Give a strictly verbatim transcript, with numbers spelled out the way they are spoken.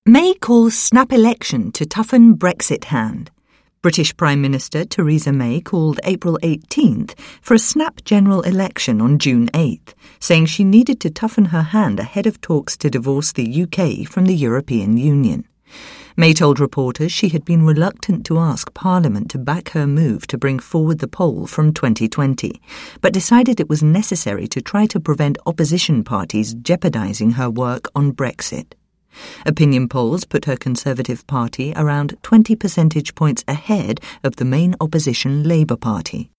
May calls snap election to toughen Brexit hand. British Prime Minister Theresa May called April eighteenth for a snap general election on June eighth, saying she needed to toughen her hand ahead of talks to divorce the U K from the European Union. May told reporters she had been reluctant to ask Parliament to back her move to bring forward the poll from twenty twenty, but decided it was necessary to try to prevent opposition parties jeopardising her work on Brexit. Opinion polls put her Conservative Party around twenty percentage points ahead of the main opposition Labour Party.